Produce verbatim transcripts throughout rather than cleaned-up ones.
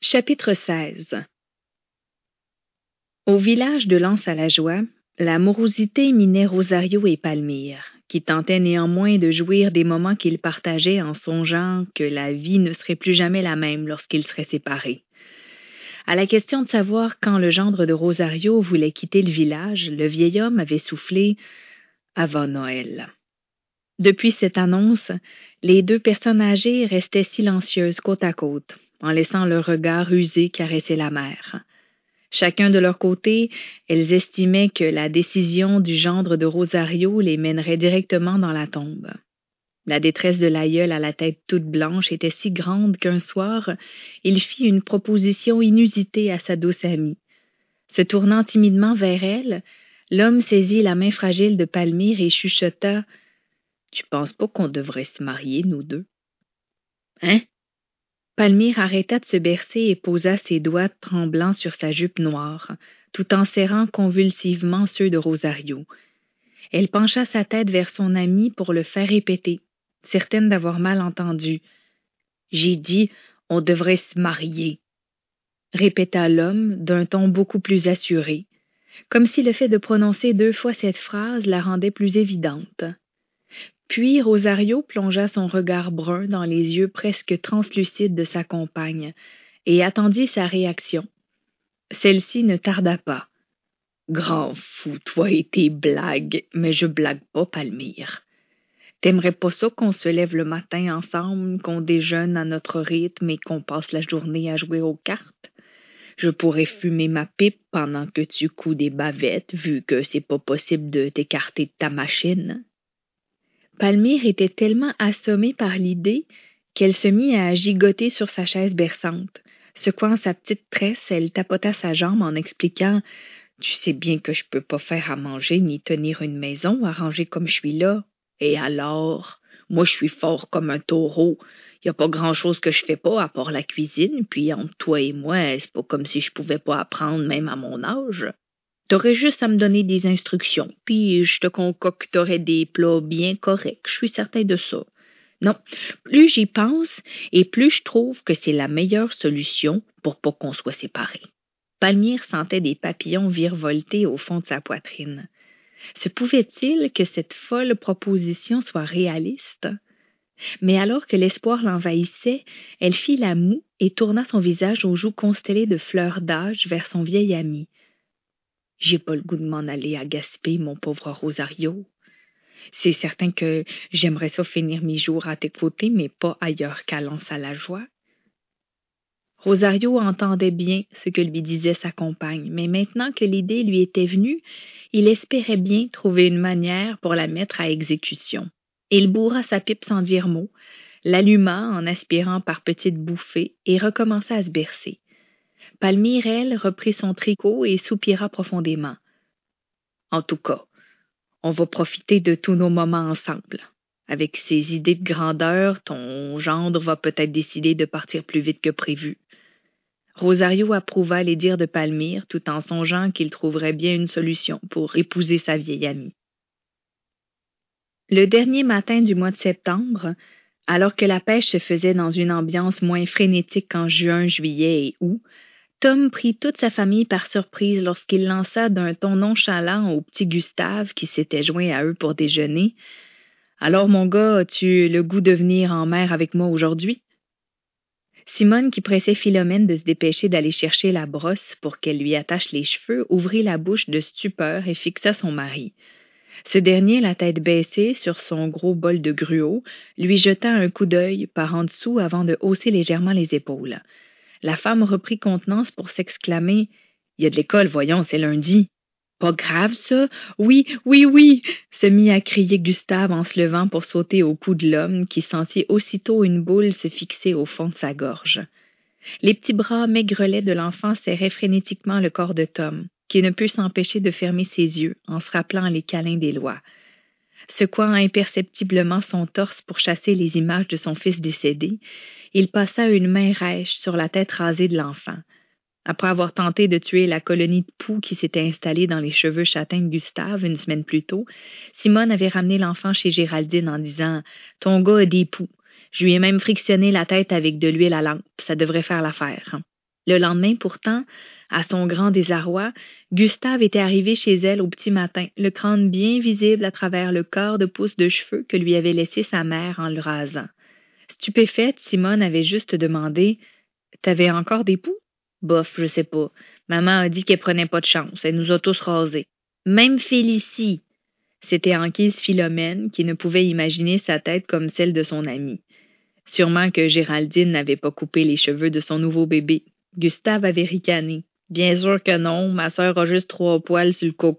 Chapitre seize. Au village de Lens-à-la-Joie, la morosité minait Rosario et Palmyre, qui tentaient néanmoins de jouir des moments qu'ils partageaient en songeant que la vie ne serait plus jamais la même lorsqu'ils seraient séparés. À la question de savoir quand le gendre de Rosario voulait quitter le village, le vieil homme avait soufflé « avant Noël ». Depuis cette annonce, les deux personnes âgées restaient silencieuses côte à côte, en laissant leur regard usé caresser la mer. Chacun de leur côté, elles estimaient que la décision du gendre de Rosario les mènerait directement dans la tombe. La détresse de l'aïeul à la tête toute blanche était si grande qu'un soir, il fit une proposition inusitée à sa douce amie. Se tournant timidement vers elle, l'homme saisit la main fragile de Palmyre et chuchota « Tu penses pas qu'on devrait se marier, nous deux? » « Hein? » Palmyre arrêta de se bercer et posa ses doigts tremblants sur sa jupe noire, tout en serrant convulsivement ceux de Rosario. Elle pencha sa tête vers son ami pour le faire répéter, certaine d'avoir mal entendu. « J'ai dit, on devrait se marier, » répéta l'homme d'un ton beaucoup plus assuré, comme si le fait de prononcer deux fois cette phrase la rendait plus évidente. Puis Rosario plongea son regard brun dans les yeux presque translucides de sa compagne et attendit sa réaction. Celle-ci ne tarda pas. « Grand fou, toi et tes blagues, mais je blague pas, Palmyre. T'aimerais pas ça qu'on se lève le matin ensemble, qu'on déjeune à notre rythme et qu'on passe la journée à jouer aux cartes? Je pourrais fumer ma pipe pendant que tu couds des bavettes, vu que c'est pas possible de t'écarter de ta machine. » Palmyre était tellement assommée par l'idée qu'elle se mit à gigoter sur sa chaise berçante. Secouant sa petite tresse, elle tapota sa jambe en expliquant « Tu sais bien que je peux pas faire à manger ni tenir une maison arrangée comme je suis là. Et alors, moi je suis fort comme un taureau. Y a pas grand-chose que je fais pas à part la cuisine, puis entre toi et moi, c'est pas comme si je pouvais pas apprendre même à mon âge. T'aurais juste à me donner des instructions, puis je te concocterais des plats bien corrects, je suis certain de ça. Non, plus j'y pense, et plus je trouve que c'est la meilleure solution pour pas qu'on soit séparés. » Palmyre sentait des papillons virevolter au fond de sa poitrine. Se pouvait-il que cette folle proposition soit réaliste? Mais alors que l'espoir l'envahissait, elle fit la moue et tourna son visage aux joues constellées de fleurs d'âge vers son vieil ami. « J'ai pas le goût de m'en aller à Gaspé, mon pauvre Rosario. C'est certain que j'aimerais ça finir mes jours à tes côtés, mais pas ailleurs qu'à Lens-à-la-Joie. » Rosario entendait bien ce que lui disait sa compagne, mais maintenant que l'idée lui était venue, il espérait bien trouver une manière pour la mettre à exécution. Il bourra sa pipe sans dire mot, l'alluma en aspirant par petites bouffées et recommença à se bercer. Palmyre, elle, reprit son tricot et soupira profondément. « En tout cas, on va profiter de tous nos moments ensemble. Avec ses idées de grandeur, ton gendre va peut-être décider de partir plus vite que prévu. » Rosario approuva les dires de Palmyre tout en songeant qu'il trouverait bien une solution pour épouser sa vieille amie. Le dernier matin du mois de septembre, alors que la pêche se faisait dans une ambiance moins frénétique qu'en juin, juillet et août, Tom prit toute sa famille par surprise lorsqu'il lança d'un ton nonchalant au petit Gustave qui s'était joint à eux pour déjeuner. « Alors, mon gars, as-tu le goût de venir en mer avec moi aujourd'hui? » Simone, qui pressait Philomène de se dépêcher d'aller chercher la brosse pour qu'elle lui attache les cheveux, ouvrit la bouche de stupeur et fixa son mari. Ce dernier, la tête baissée sur son gros bol de gruau, lui jeta un coup d'œil par en dessous avant de hausser légèrement les épaules. La femme reprit contenance pour s'exclamer « Il y a de l'école, voyons, c'est lundi. »« Pas grave, ça? Oui, oui, oui !» se mit à crier Gustave en se levant pour sauter au cou de l'homme qui sentit aussitôt une boule se fixer au fond de sa gorge. Les petits bras maigrelets de l'enfant serraient frénétiquement le corps de Tom, qui ne put s'empêcher de fermer ses yeux en se rappelant les câlins des lois. Secouant imperceptiblement son torse pour chasser les images de son fils décédé, il passa une main rêche sur la tête rasée de l'enfant. Après avoir tenté de tuer la colonie de poux qui s'était installée dans les cheveux châtains de Gustave une semaine plus tôt, Simone avait ramené l'enfant chez Géraldine en disant « Ton gars a des poux. Je lui ai même frictionné la tête avec de l'huile à lampe. Ça devrait faire l'affaire. » Le lendemain, pourtant, à son grand désarroi, Gustave était arrivé chez elle au petit matin, le crâne bien visible à travers le quart de pouce de cheveux que lui avait laissé sa mère en le rasant. Stupéfaite, Simone avait juste demandé « T'avais encore des poux? » « Bof, je sais pas. Maman a dit qu'elle prenait pas de chance. Elle nous a tous rasés. Même Félicie. » C'était enquise Philomène qui ne pouvait imaginer sa tête comme celle de son amie. Sûrement que Géraldine n'avait pas coupé les cheveux de son nouveau bébé. Gustave avait ricané. « Bien sûr que non, ma sœur a juste trois poils sur le coco. »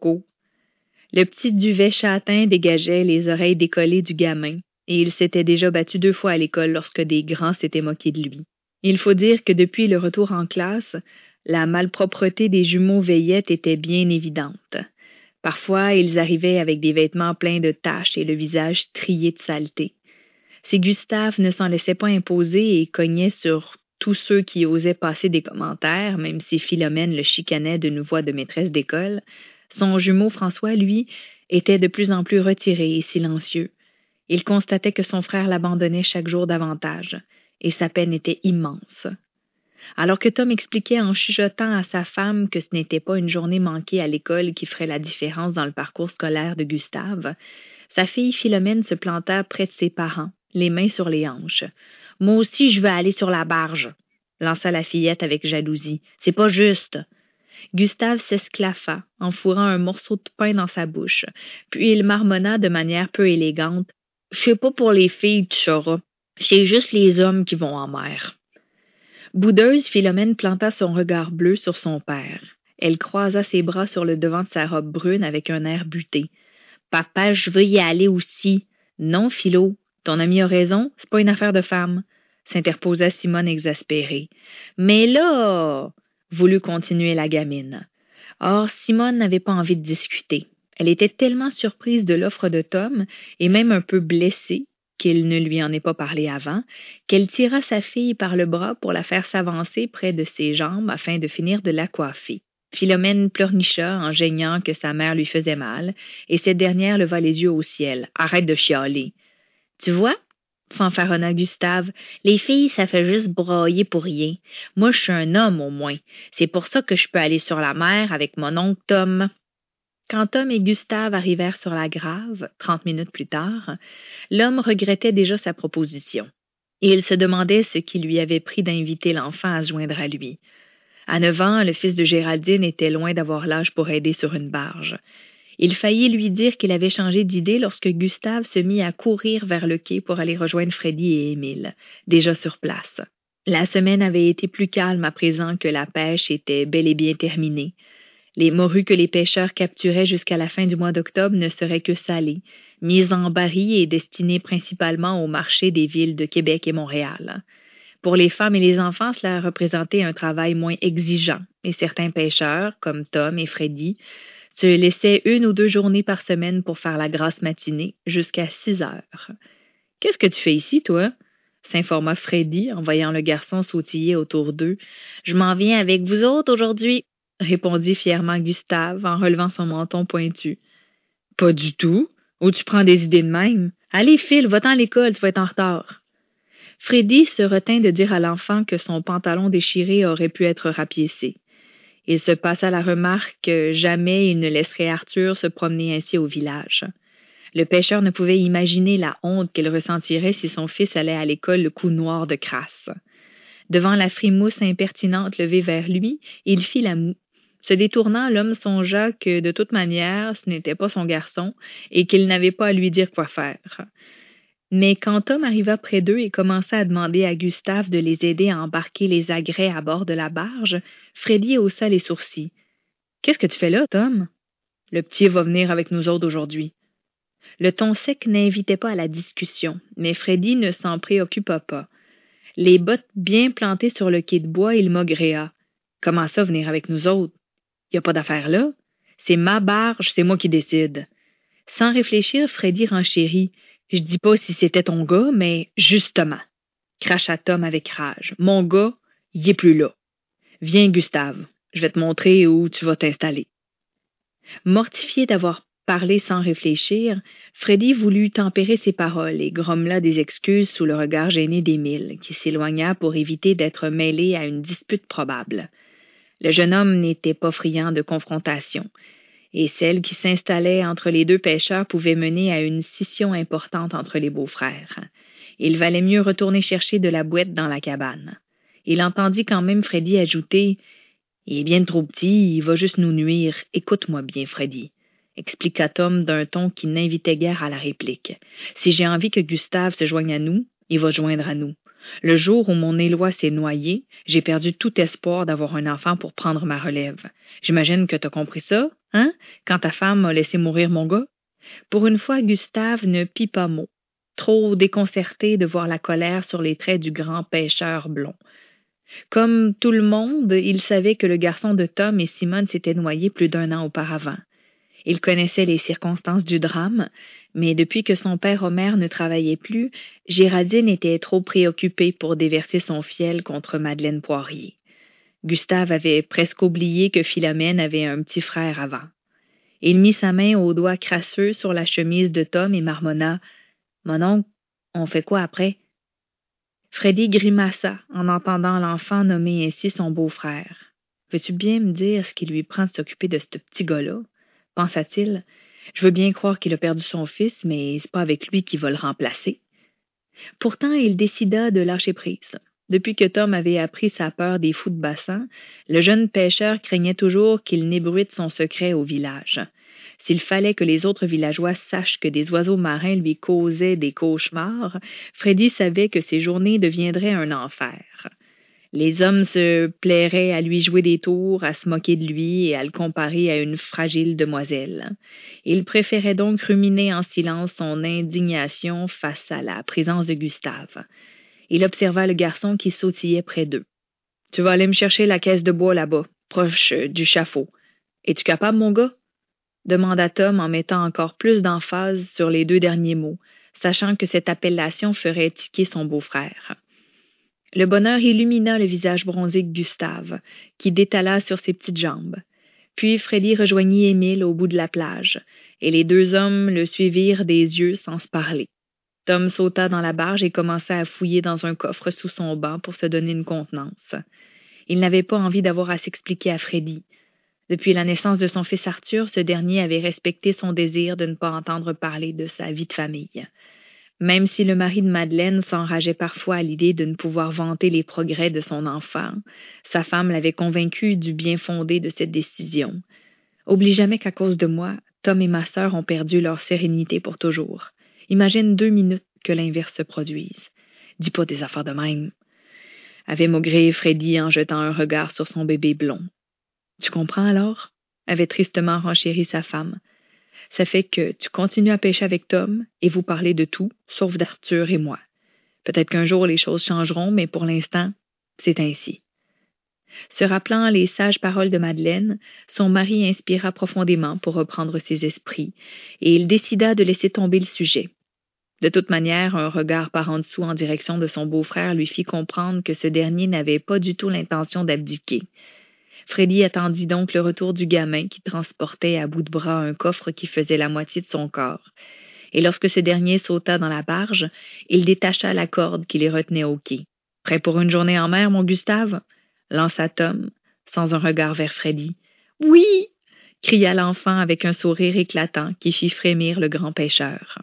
Le petit duvet châtain dégageait les oreilles décollées du gamin, et il s'était déjà battu deux fois à l'école lorsque des grands s'étaient moqués de lui. Il faut dire que depuis le retour en classe, la malpropreté des jumeaux Veillette était bien évidente. Parfois, ils arrivaient avec des vêtements pleins de taches et le visage strié de saleté. Si Gustave ne s'en laissait pas imposer et cognait sur tous ceux qui osaient passer des commentaires, même si Philomène le chicanait d'une voix de maîtresse d'école, son jumeau François, lui, était de plus en plus retiré et silencieux. Il constatait que son frère l'abandonnait chaque jour davantage, et sa peine était immense. Alors que Tom expliquait en chuchotant à sa femme que ce n'était pas une journée manquée à l'école qui ferait la différence dans le parcours scolaire de Gustave, sa fille Philomène se planta près de ses parents, les mains sur les hanches. « Moi aussi, je veux aller sur la barge », lança la fillette avec jalousie. « C'est pas juste. » Gustave s'esclaffa, en fourrant un morceau de pain dans sa bouche, puis il marmonna de manière peu élégante. « Je sais pas pour les filles, tu sauras. C'est juste les hommes qui vont en mer. » Boudeuse, Philomène planta son regard bleu sur son père. Elle croisa ses bras sur le devant de sa robe brune avec un air buté. « Papa, je veux y aller aussi. »« Non, Philo, ton ami a raison, c'est pas une affaire de femme. » s'interposa Simone exaspérée. « Mais là... » voulut continuer la gamine. Or, Simone n'avait pas envie de discuter. Elle était tellement surprise de l'offre de Tom, et même un peu blessée, qu'il ne lui en ait pas parlé avant, qu'elle tira sa fille par le bras pour la faire s'avancer près de ses jambes afin de finir de la coiffer. Philomène pleurnicha en geignant que sa mère lui faisait mal, et cette dernière leva les yeux au ciel. « Arrête de chialer. »« Tu vois ?» fanfaronna Gustave. « Les filles, ça fait juste broyer pour rien. Moi, je suis un homme au moins. C'est pour ça que je peux aller sur la mer avec mon oncle Tom. » Quand Tom et Gustave arrivèrent sur la grave, trente minutes plus tard, l'homme regrettait déjà sa proposition. Et il se demandait ce qui lui avait pris d'inviter l'enfant à se joindre à lui. À neuf ans, le fils de Géraldine était loin d'avoir l'âge pour aider sur une barge. Il faillit lui dire qu'il avait changé d'idée lorsque Gustave se mit à courir vers le quai pour aller rejoindre Freddy et Émile, déjà sur place. La semaine avait été plus calme à présent que la pêche était bel et bien terminée. Les morues que les pêcheurs capturaient jusqu'à la fin du mois d'octobre ne seraient que salées, mises en barils et destinées principalement au marché des villes de Québec et Montréal. Pour les femmes et les enfants, cela représentait un travail moins exigeant, et certains pêcheurs, comme Tom et Freddy, se laissaient une ou deux journées par semaine pour faire la grasse matinée, jusqu'à six heures. « Qu'est-ce que tu fais ici, toi? » s'informa Freddy en voyant le garçon sautiller autour d'eux. « Je m'en viens avec vous autres aujourd'hui, » répondit fièrement Gustave en relevant son menton pointu. « Pas du tout. Où tu prends des idées de même? Allez, Phil, va-t'en à l'école, tu vas être en retard. » Freddy se retint de dire à l'enfant que son pantalon déchiré aurait pu être rapiécé. Il se passa la remarque que jamais il ne laisserait Arthur se promener ainsi au village. Le pêcheur ne pouvait imaginer la honte qu'il ressentirait si son fils allait à l'école le cou noir de crasse. Devant la frimousse impertinente levée vers lui, il fit la moue. Se détournant, l'homme songea que, de toute manière, ce n'était pas son garçon et qu'il n'avait pas à lui dire quoi faire. Mais quand Tom arriva près d'eux et commença à demander à Gustave de les aider à embarquer les agrès à bord de la barge, Freddy haussa les sourcils. « Qu'est-ce que tu fais là, Tom? »« Le petit va venir avec nous autres aujourd'hui. » Le ton sec n'invitait pas à la discussion, mais Freddy ne s'en préoccupa pas. Les bottes bien plantées sur le quai de bois, il maugréa. « Comment ça, venir avec nous autres? Y a pas d'affaire là. C'est ma barge, c'est moi qui décide. » Sans réfléchir, Freddy renchérit. « Je dis pas si c'était ton gars, mais justement, » cracha Tom avec rage. « Mon gars, il est plus là. Viens, Gustave, je vais te montrer où tu vas t'installer. » Mortifié d'avoir Parler sans réfléchir, Freddy voulut tempérer ses paroles et grommela des excuses sous le regard gêné d'Émile, qui s'éloigna pour éviter d'être mêlé à une dispute probable. Le jeune homme n'était pas friand de confrontation, et celle qui s'installait entre les deux pêcheurs pouvait mener à une scission importante entre les beaux-frères. Il valait mieux retourner chercher de la boîte dans la cabane. Il entendit quand même Freddy ajouter « Il est bien trop petit, il va juste nous nuire. Écoute-moi bien, Freddy. » expliqua Tom d'un ton qui n'invitait guère à la réplique. « Si j'ai envie que Gustave se joigne à nous, il va se joindre à nous. Le jour où mon Éloi s'est noyé, j'ai perdu tout espoir d'avoir un enfant pour prendre ma relève. J'imagine que t'as compris ça, hein, quand ta femme m'a laissé mourir mon gars? » Pour une fois, Gustave ne pit pas mot, trop déconcerté de voir la colère sur les traits du grand pêcheur blond. Comme tout le monde, il savait que le garçon de Tom et Simone s'était noyé plus d'un an auparavant. Il connaissait les circonstances du drame, mais depuis que son père Omer ne travaillait plus, Géraldine était trop préoccupée pour déverser son fiel contre Madeleine Poirier. Gustave avait presque oublié que Philomène avait un petit frère avant. Il mit sa main au doigt crasseux sur la chemise de Tom et marmonna « Mon oncle, on fait quoi après? » Freddy grimaça en entendant l'enfant nommer ainsi son beau-frère. « Veux-tu bien me dire ce qui lui prend de s'occuper de ce petit gars-là? » pensa-t-il. « Je veux bien croire qu'il a perdu son fils, mais c'est pas avec lui qu'il va le remplacer. » Pourtant, il décida de lâcher prise. Depuis que Tom avait appris sa peur des fous de bassin, le jeune pêcheur craignait toujours qu'il n'ébruite son secret au village. S'il fallait que les autres villageois sachent que des oiseaux marins lui causaient des cauchemars, Freddy savait que ses journées deviendraient un enfer. Les hommes se plairaient à lui jouer des tours, à se moquer de lui et à le comparer à une fragile demoiselle. Il préférait donc ruminer en silence son indignation face à la présence de Gustave. Il observa le garçon qui sautillait près d'eux. « Tu vas aller me chercher la caisse de bois là-bas, proche du chafaud. Es-tu capable, mon gars? » demanda Tom en mettant encore plus d'emphase sur les deux derniers mots, sachant que cette appellation ferait tiquer son beau-frère. Le bonheur illumina le visage bronzé de Gustave, qui détala sur ses petites jambes. Puis Freddy rejoignit Émile au bout de la plage, et les deux hommes le suivirent des yeux sans se parler. Tom sauta dans la barge et commença à fouiller dans un coffre sous son banc pour se donner une contenance. Il n'avait pas envie d'avoir à s'expliquer à Freddy. Depuis la naissance de son fils Arthur, ce dernier avait respecté son désir de ne pas entendre parler de sa vie de famille. Même si le mari de Madeleine s'enrageait parfois à l'idée de ne pouvoir vanter les progrès de son enfant, sa femme l'avait convaincu du bien fondé de cette décision. « Oublie jamais qu'à cause de moi, Tom et ma sœur ont perdu leur sérénité pour toujours. Imagine deux minutes que l'inverse se produise. Dis pas des affaires de même. » avait maugré Freddy en jetant un regard sur son bébé blond. « Tu comprends alors? » avait tristement renchéri sa femme. « Ça fait que tu continues à pêcher avec Tom et vous parlez de tout, sauf d'Arthur et moi. Peut-être qu'un jour les choses changeront, mais pour l'instant, c'est ainsi. » Se rappelant les sages paroles de Madeleine, son mari inspira profondément pour reprendre ses esprits, et il décida de laisser tomber le sujet. De toute manière, un regard par en dessous en direction de son beau-frère lui fit comprendre que ce dernier n'avait pas du tout l'intention d'abdiquer. Freddy attendit donc le retour du gamin qui transportait à bout de bras un coffre qui faisait la moitié de son corps. Et lorsque ce dernier sauta dans la barge, il détacha la corde qui les retenait au quai. « Prêt pour une journée en mer, mon Gustave? » lança Tom, sans un regard vers Freddy. « Oui! » cria l'enfant avec un sourire éclatant qui fit frémir le grand pêcheur.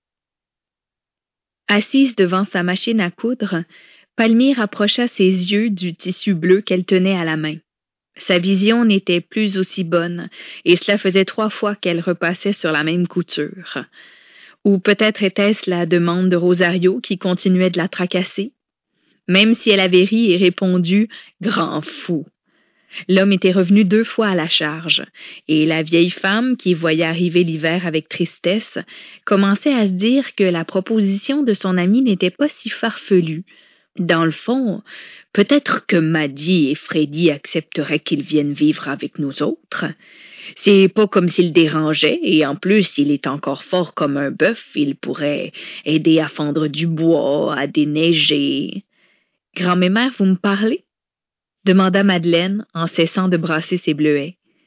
Assise devant sa machine à coudre, Palmyre approcha ses yeux du tissu bleu qu'elle tenait à la main. Sa vision n'était plus aussi bonne, et cela faisait trois fois qu'elle repassait sur la même couture. Ou peut-être était-ce la demande de Rosario qui continuait de la tracasser? Même si elle avait ri et répondu « Grand fou », l'homme était revenu deux fois à la charge, et la vieille femme, qui voyait arriver l'hiver avec tristesse, commençait à se dire que la proposition de son ami n'était pas si farfelue. Dans le fond, peut-être que Maddy et Freddy accepteraient qu'ils viennent vivre avec nous autres. C'est pas comme s'il dérangeait, et en plus, il est encore fort comme un bœuf, il pourrait aider à fendre du bois, à déneiger. « Grand-mère, vous me parlez? » demanda Madeleine en cessant de brasser ses bleuets.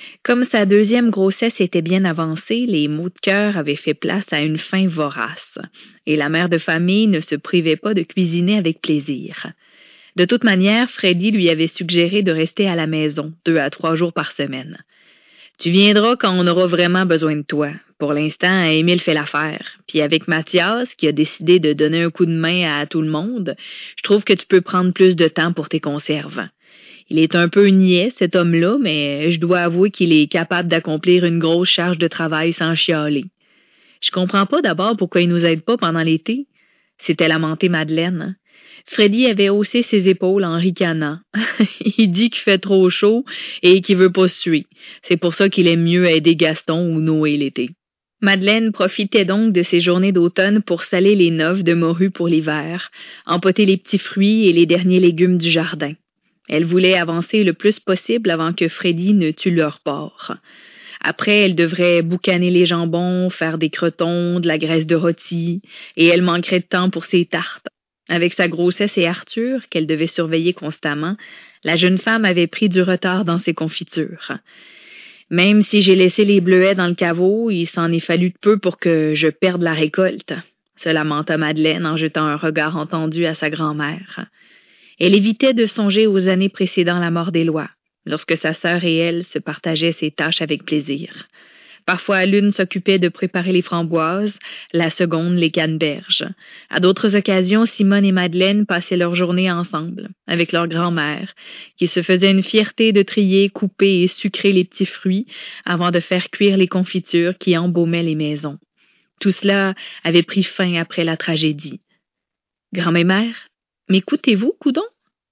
Comme sa deuxième grossesse était bien avancée, les maux de cœur avaient fait place à une faim vorace, et la mère de famille ne se privait pas de cuisiner avec plaisir. De toute manière, Freddy lui avait suggéré de rester à la maison, deux à trois jours par semaine. « Tu viendras quand on aura vraiment besoin de toi. Pour l'instant, Émile fait l'affaire. Puis avec Mathias, qui a décidé de donner un coup de main à tout le monde, je trouve que tu peux prendre plus de temps pour tes conserves. Il est un peu niais, cet homme-là, mais je dois avouer qu'il est capable d'accomplir une grosse charge de travail sans chialer. Je comprends pas d'abord pourquoi il nous aide pas pendant l'été. » S'était lamentée Madeleine. Freddy avait haussé ses épaules en ricanant. Il dit qu'il fait trop chaud et qu'il veut pas suer. C'est pour ça qu'il aime mieux aider Gaston ou Noé l'été. Madeleine profitait donc de ces journées d'automne pour saler les noves de morue pour l'hiver, empoter les petits fruits et les derniers légumes du jardin. Elle voulait avancer le plus possible avant que Freddy ne tue leur porc. Après, elle devrait boucaner les jambons, faire des cretons, de la graisse de rôti, et elle manquerait de temps pour ses tartes. Avec sa grossesse et Arthur, qu'elle devait surveiller constamment, la jeune femme avait pris du retard dans ses confitures. Même si j'ai laissé les bleuets dans le caveau, il s'en est fallu de peu pour que je perde la récolte, se lamenta Madeleine en jetant un regard entendu à sa grand-mère. Elle évitait de songer aux années précédant la mort d'Éloi, lorsque sa sœur et elle se partageaient ses tâches avec plaisir. Parfois, l'une s'occupait de préparer les framboises, la seconde les canneberges. À d'autres occasions, Simone et Madeleine passaient leur journée ensemble, avec leur grand-mère, qui se faisait une fierté de trier, couper et sucrer les petits fruits avant de faire cuire les confitures qui embaumaient les maisons. Tout cela avait pris fin après la tragédie. « Grand-mère, m'écoutez-vous, coudon? »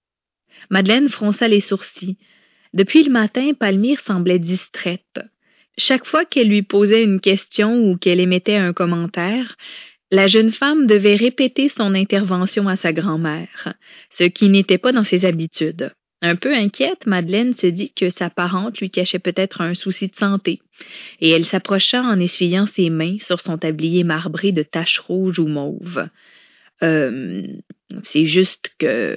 Madeleine fronça les sourcils. Depuis le matin, Palmyre semblait distraite. Chaque fois qu'elle lui posait une question ou qu'elle émettait un commentaire, la jeune femme devait répéter son intervention à sa grand-mère, ce qui n'était pas dans ses habitudes. Un peu inquiète, Madeleine se dit que sa parente lui cachait peut-être un souci de santé, et elle s'approcha en essuyant ses mains sur son tablier marbré de taches rouges ou mauves. Euh, c'est juste que...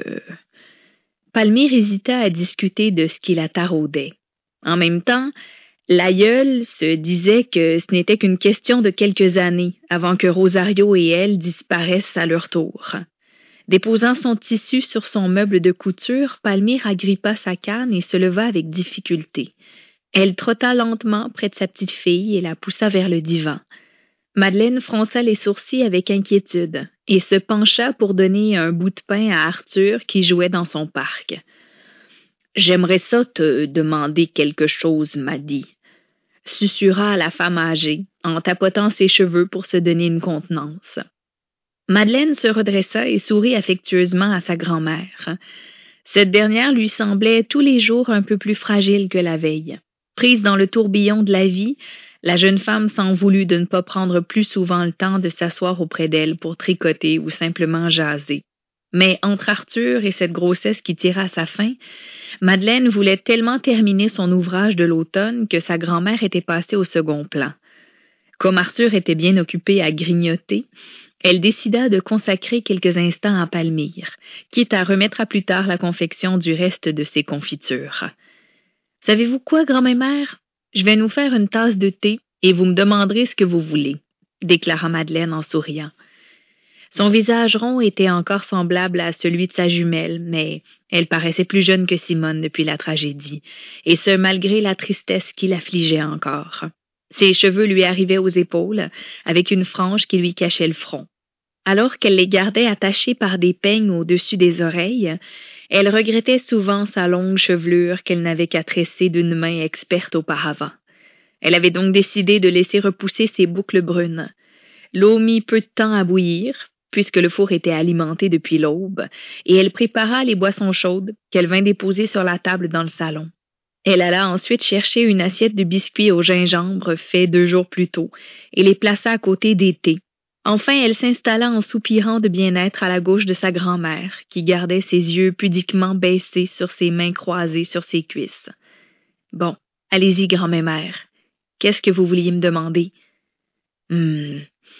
Palmyre hésita à discuter de ce qui la taraudait. En même temps, l'aïeule se disait que ce n'était qu'une question de quelques années avant que Rosario et elle disparaissent à leur tour. Déposant son tissu sur son meuble de couture, Palmyre agrippa sa canne et se leva avec difficulté. Elle trotta lentement près de sa petite fille et la poussa vers le divan. Madeleine fronça les sourcils avec inquiétude et se pencha pour donner un bout de pain à Arthur qui jouait dans son parc. « J'aimerais ça te demander quelque chose, Maddy, » susurra la femme âgée, en tapotant ses cheveux pour se donner une contenance. Madeleine se redressa et sourit affectueusement à sa grand-mère. Cette dernière lui semblait tous les jours un peu plus fragile que la veille. Prise dans le tourbillon de la vie, la jeune femme s'en voulut de ne pas prendre plus souvent le temps de s'asseoir auprès d'elle pour tricoter ou simplement jaser. Mais entre Arthur et cette grossesse qui tira à sa fin, Madeleine voulait tellement terminer son ouvrage de l'automne que sa grand-mère était passée au second plan. Comme Arthur était bien occupé à grignoter, elle décida de consacrer quelques instants à Palmyre, quitte à remettre à plus tard la confection du reste de ses confitures. « Savez-vous quoi, grand-mère? Je vais nous faire une tasse de thé et vous me demanderez ce que vous voulez, » déclara Madeleine en souriant. Son visage rond était encore semblable à celui de sa jumelle, mais elle paraissait plus jeune que Simone depuis la tragédie, et ce malgré la tristesse qui l'affligeait encore. Ses cheveux lui arrivaient aux épaules, avec une frange qui lui cachait le front. Alors qu'elle les gardait attachés par des peignes au-dessus des oreilles, elle regrettait souvent sa longue chevelure qu'elle n'avait qu'à tresser d'une main experte auparavant. Elle avait donc décidé de laisser repousser ses boucles brunes. L'eau mit peu de temps à bouillir, puisque le four était alimenté depuis l'aube, et elle prépara les boissons chaudes qu'elle vint déposer sur la table dans le salon. Elle alla ensuite chercher une assiette de biscuits au gingembre fait deux jours plus tôt et les plaça à côté des thés. Enfin, elle s'installa en soupirant de bien-être à la gauche de sa grand-mère, qui gardait ses yeux pudiquement baissés sur ses mains croisées sur ses cuisses. « Bon, allez-y, grand-mère. Qu'est-ce que vous vouliez me demander? »« Hum,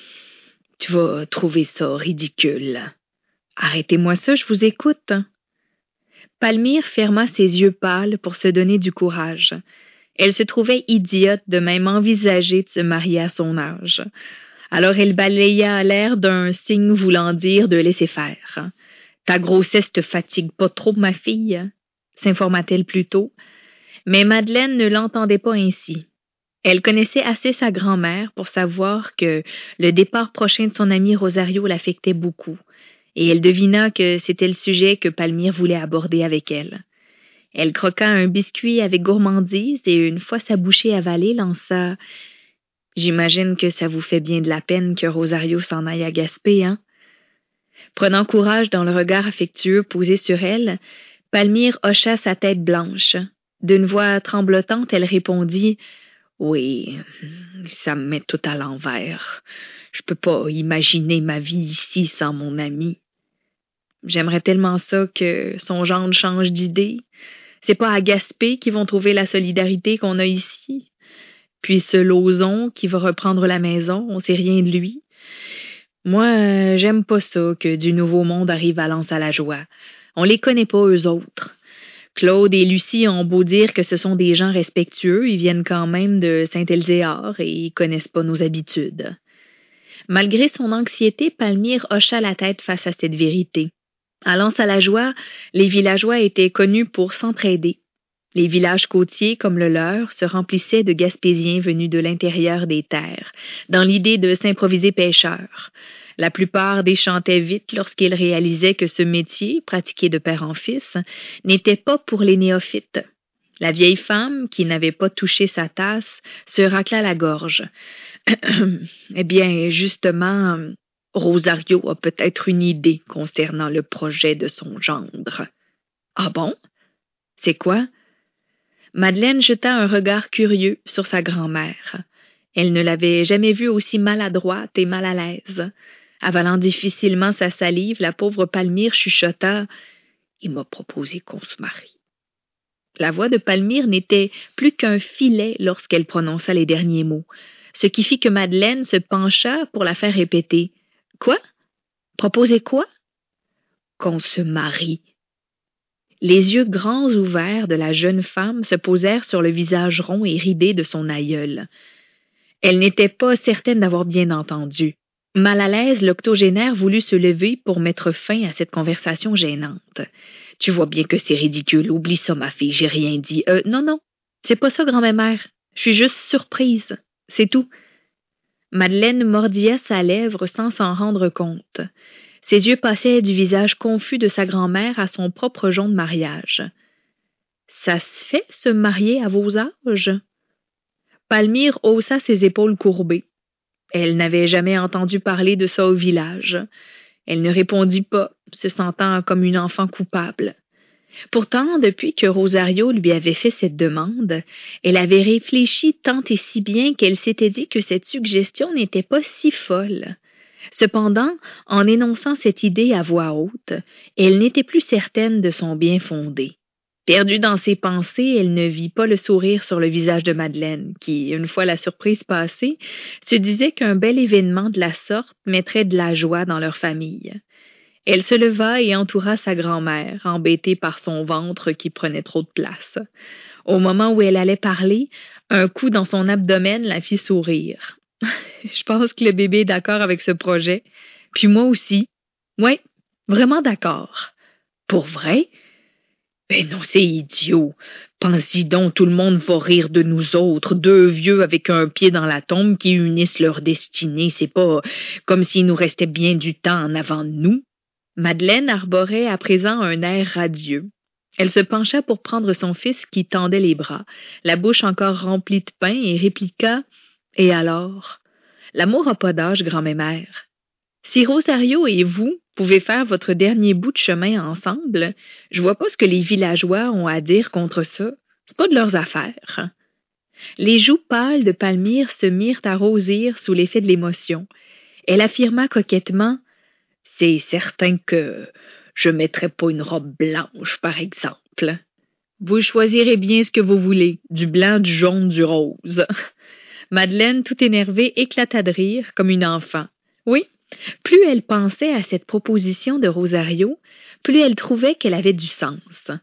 tu vas trouver ça ridicule. Arrêtez-moi ça, je vous écoute. » Palmyre ferma ses yeux pâles pour se donner du courage. Elle se trouvait idiote de même envisager de se marier à son âge. Alors elle balaya l'air d'un signe voulant dire de laisser faire. « Ta grossesse te fatigue pas trop, ma fille? » s'informa-t-elle plutôt. Mais Madeleine ne l'entendait pas ainsi. Elle connaissait assez sa grand-mère pour savoir que le départ prochain de son amie Rosario l'affectait beaucoup, et elle devina que c'était le sujet que Palmyre voulait aborder avec elle. Elle croqua un biscuit avec gourmandise et, une fois sa bouchée avalée, lança « J'imagine que ça vous fait bien de la peine que Rosario s'en aille à Gaspé, hein? » Prenant courage dans le regard affectueux posé sur elle, Palmyre hocha sa tête blanche. D'une voix tremblotante, elle répondit « Oui, ça me met tout à l'envers. Je peux pas imaginer ma vie ici sans mon ami. J'aimerais tellement ça que son gendre change d'idée. C'est pas à Gaspé qu'ils vont trouver la solidarité qu'on a ici. Puis ce Lauzon qui va reprendre la maison, on sait rien de lui. Moi, j'aime pas ça que du Nouveau Monde arrive à L'Anse-à-la-Joie. On les connaît pas, eux autres. Claude et Lucie ont beau dire que ce sont des gens respectueux, ils viennent quand même de Saint-Elzéar et ils connaissent pas nos habitudes. » Malgré son anxiété, Palmyre hocha la tête face à cette vérité. À L'Anse-à-la-Joie, les villageois étaient connus pour s'entraider. Les villages côtiers, comme le leur, se remplissaient de Gaspésiens venus de l'intérieur des terres, dans l'idée de s'improviser pêcheurs. La plupart déchantaient vite lorsqu'ils réalisaient que ce métier, pratiqué de père en fils, n'était pas pour les néophytes. La vieille femme, qui n'avait pas touché sa tasse, se racla la gorge. « Eh bien, justement, Rosario a peut-être une idée concernant le projet de son gendre. »« Ah bon? C'est quoi? » Madeleine jeta un regard curieux sur sa grand-mère. Elle ne l'avait jamais vue aussi maladroite et mal à l'aise. Avalant difficilement sa salive, la pauvre Palmyre chuchota « Il m'a proposé qu'on se marie. » La voix de Palmyre n'était plus qu'un filet lorsqu'elle prononça les derniers mots, ce qui fit que Madeleine se pencha pour la faire répéter. « Quoi? Proposer quoi? »« Qu'on se marie. » Les yeux grands ouverts de la jeune femme se posèrent sur le visage rond et ridé de son aïeule. Elle n'était pas certaine d'avoir bien entendu. Mal à l'aise, l'octogénaire voulut se lever pour mettre fin à cette conversation gênante. « Tu vois bien que c'est ridicule. Oublie ça, ma fille, j'ai rien dit. Euh, non, non, c'est pas ça, grand-mère. Je suis juste surprise. C'est tout. » Madeleine mordilla sa lèvre sans s'en rendre compte. Ses yeux passaient du visage confus de sa grand-mère à son propre jonc de mariage. « Ça se fait, se marier à vos âges? » Palmyre haussa ses épaules courbées. Elle n'avait jamais entendu parler de ça au village. Elle ne répondit pas, se sentant comme une enfant coupable. Pourtant, depuis que Rosario lui avait fait cette demande, elle avait réfléchi tant et si bien qu'elle s'était dit que cette suggestion n'était pas si folle. Cependant, en énonçant cette idée à voix haute, elle n'était plus certaine de son bien-fondé. Perdue dans ses pensées, elle ne vit pas le sourire sur le visage de Madeleine, qui, une fois la surprise passée, se disait qu'un bel événement de la sorte mettrait de la joie dans leur famille. Elle se leva et entoura sa grand-mère, embêtée par son ventre qui prenait trop de place. Au moment où elle allait parler, un coup dans son abdomen la fit sourire. « Je pense que le bébé est d'accord avec ce projet. Puis moi aussi. Oui, vraiment d'accord. »« Pour vrai? » ?»« Ben non, c'est idiot. Pense-y donc, tout le monde va rire de nous autres, deux vieux avec un pied dans la tombe qui unissent leur destinée. C'est pas comme s'il nous restait bien du temps en avant de nous. » Madeleine arborait à présent un air radieux. Elle se pencha pour prendre son fils qui tendait les bras, la bouche encore remplie de pain, et répliqua « Et alors? L'amour n'a pas d'âge, grand-mère. Si Rosario et vous pouvez faire votre dernier bout de chemin ensemble, je vois pas ce que les villageois ont à dire contre ça. C'est pas de leurs affaires. » Les joues pâles de Palmyre se mirent à rosir sous l'effet de l'émotion. Elle affirma coquettement « C'est certain que je ne mettrai pas une robe blanche, par exemple. Vous choisirez bien ce que vous voulez, du blanc, du jaune, du rose. » Madeleine, tout énervée, éclata de rire comme une enfant. Oui, plus elle pensait à cette proposition de Rosario, plus elle trouvait qu'elle avait du sens.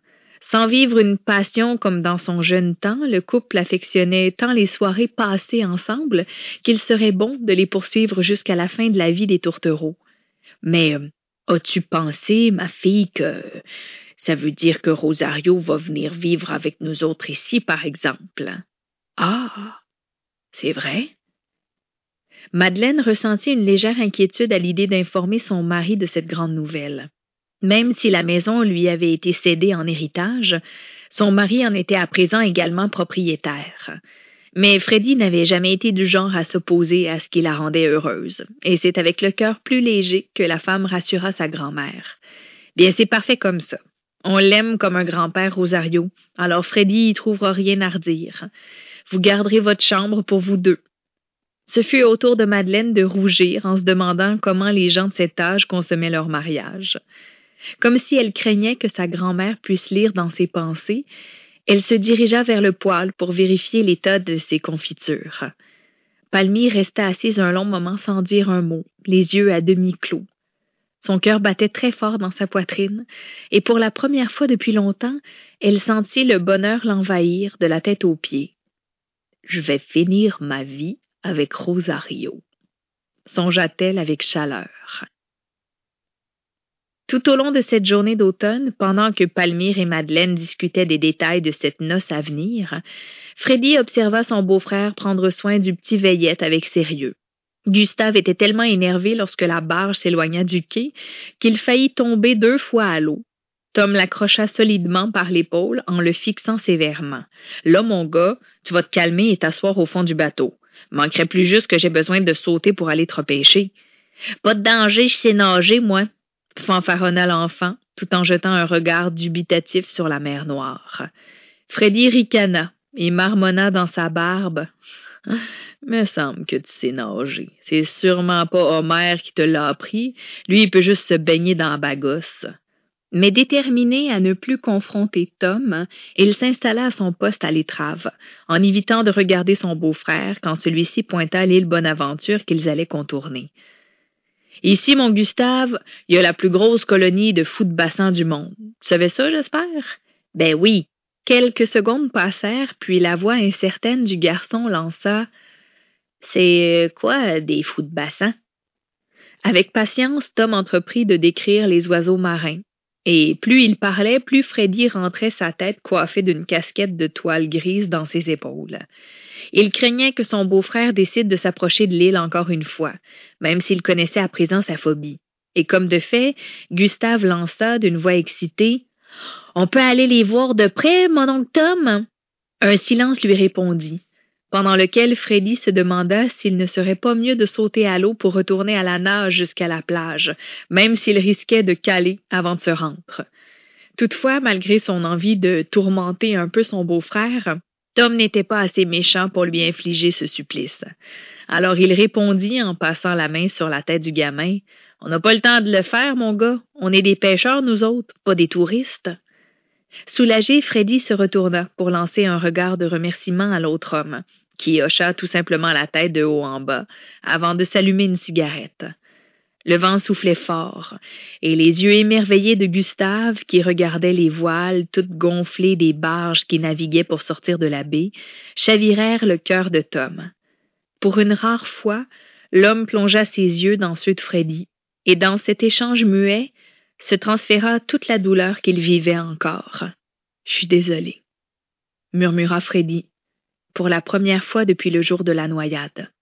Sans vivre une passion comme dans son jeune temps, le couple affectionnait tant les soirées passées ensemble qu'il serait bon de les poursuivre jusqu'à la fin de la vie des tourtereaux. Mais euh, as-tu pensé, ma fille, que ça veut dire que Rosario va venir vivre avec nous autres ici, par exemple? Ah, c'est vrai? Madeleine ressentit une légère inquiétude à l'idée d'informer son mari de cette grande nouvelle. Même si la maison lui avait été cédée en héritage, son mari en était à présent également propriétaire. Mais Freddy n'avait jamais été du genre à s'opposer à ce qui la rendait heureuse, et c'est avec le cœur plus léger que la femme rassura sa grand-mère. Bien, c'est parfait comme ça. On l'aime comme un grand-père, Rosario, alors Freddy y trouvera rien à redire. Vous garderez votre chambre pour vous deux. Ce fut au tour de Madeleine de rougir en se demandant comment les gens de cet âge consommaient leur mariage. Comme si elle craignait que sa grand-mère puisse lire dans ses pensées, elle se dirigea vers le poêle pour vérifier l'état de ses confitures. Palmyre resta assise un long moment sans dire un mot, les yeux à demi clos. Son cœur battait très fort dans sa poitrine, et pour la première fois depuis longtemps, elle sentit le bonheur l'envahir de la tête aux pieds. « Je vais finir ma vie avec Rosario », songea-t-elle avec chaleur. Tout au long de cette journée d'automne, pendant que Palmyre et Madeleine discutaient des détails de cette noce à venir, Freddy observa son beau-frère prendre soin du petit Veillette avec sérieux. Gustave était tellement énervé lorsque la barge s'éloigna du quai qu'il faillit tomber deux fois à l'eau. Tom l'accrocha solidement par l'épaule en le fixant sévèrement. « Là, mon gars, tu vas te calmer et t'asseoir au fond du bateau. Manquerait plus juste que j'ai besoin de sauter pour aller te repêcher. »« Pas de danger, je sais nager, moi, » fanfaronna l'enfant, tout en jetant un regard dubitatif sur la mer Noire. Freddy ricana et marmonna dans sa barbe. « Me semble que tu sais nager. C'est sûrement pas Homer qui te l'a appris. Lui, il peut juste se baigner dans la bagosse. » Mais déterminé à ne plus confronter Tom, il s'installa à son poste à l'étrave, en évitant de regarder son beau-frère quand celui-ci pointa l'île Bonaventure qu'ils allaient contourner. « Ici, mon Gustave, il y a la plus grosse colonie de fous de bassin du monde. Tu savais ça, j'espère? » « Ben oui. » Quelques secondes passèrent, puis la voix incertaine du garçon lança « C'est quoi des fous de bassin? » Avec patience, Tom entreprit de décrire les oiseaux marins. Et plus il parlait, plus Freddy rentrait sa tête coiffée d'une casquette de toile grise dans ses épaules. Il craignait que son beau-frère décide de s'approcher de l'île encore une fois, même s'il connaissait à présent sa phobie. Et comme de fait, Gustave lança d'une voix excitée « On peut aller les voir de près, mon oncle Tom? » Un silence lui répondit, pendant lequel Freddy se demanda s'il ne serait pas mieux de sauter à l'eau pour retourner à la nage jusqu'à la plage, même s'il risquait de caler avant de se rendre. Toutefois, malgré son envie de tourmenter un peu son beau-frère, Tom n'était pas assez méchant pour lui infliger ce supplice. Alors il répondit en passant la main sur la tête du gamin « On n'a pas le temps de le faire, mon gars. On est des pêcheurs, nous autres, pas des touristes. » Soulagé, Freddy se retourna pour lancer un regard de remerciement à l'autre homme, qui hocha tout simplement la tête de haut en bas, avant de s'allumer une cigarette. Le vent soufflait fort, et les yeux émerveillés de Gustave, qui regardait les voiles toutes gonflées des barges qui naviguaient pour sortir de la baie, chavirèrent le cœur de Tom. Pour une rare fois, l'homme plongea ses yeux dans ceux de Freddy, et dans cet échange muet, se transféra toute la douleur qu'il vivait encore. « Je suis désolé, » murmura Freddy, pour la première fois depuis le jour de la noyade.